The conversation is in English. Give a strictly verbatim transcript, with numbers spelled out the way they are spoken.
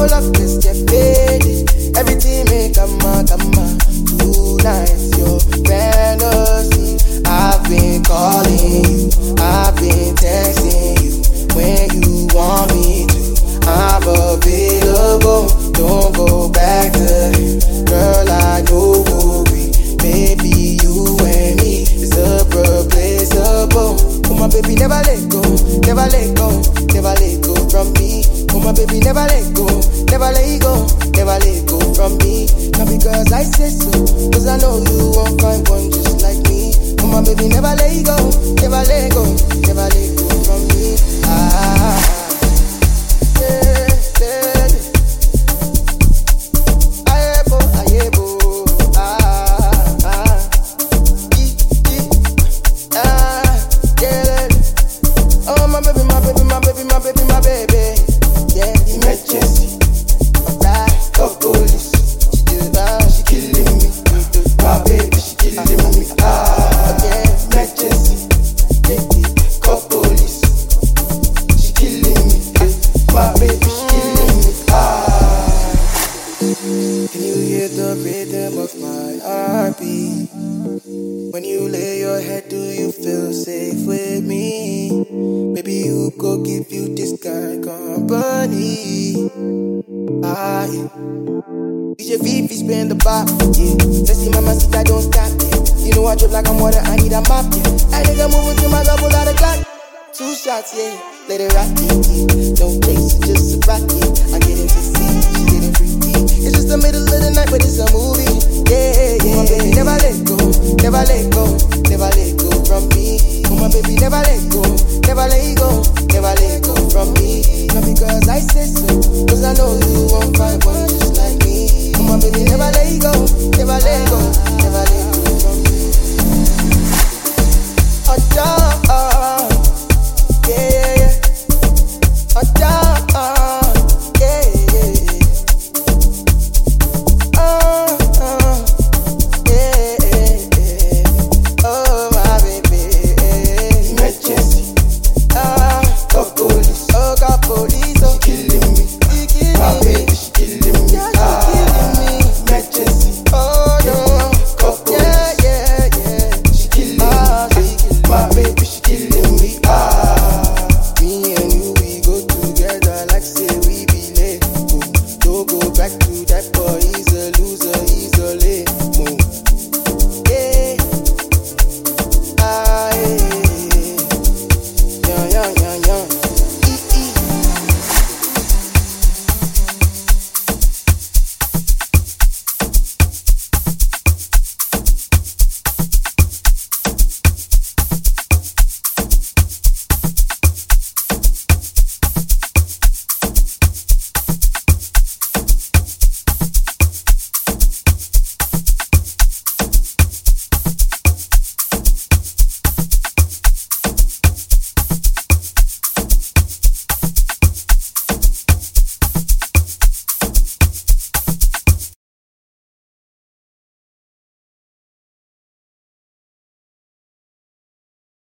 roll up, just get faded. Everything make come on, come on. Tonight, your fantasy. I've been calling you, I've been texting you. When you want me to, I'm available. Don't go back to him. Girl, I know we, maybe you and me is irreplaceable. Oh my baby, never let go, never let go, never let go from me. Oh my baby, never let go, never let go, never let go from me. Not because I say so, cause I know you won't find one just like me. Oh my baby, never let go, never let go, never let go from me. Ah, yeah, yeah. Ayebo, ayebo, ah, ah, ee, ee, ah, yeah. Oh my baby, my baby, my baby, my baby, my baby. Yeah, emergency. Alright, go police. She did that, she killing me. My baby, she killing me. Ah, yeah, emergency. Yeah, go police. She killing me. My baby, she killing me. Ah. Can you hear the rhythm of my heartbeat? When you lay your head, do you feel safe with me? Maybe you go give you this guy company. Ah, yeah. D J Fifi spin the bop, yeah. Sexy mama, see I don't stop, yeah. You know I drip like I'm water, I need a mop, yeah. I nigga moving to my double out of clock. Two shots, yeah. Let it rock, yeah, yeah. Don't chase it, just a rock, yeah. I get into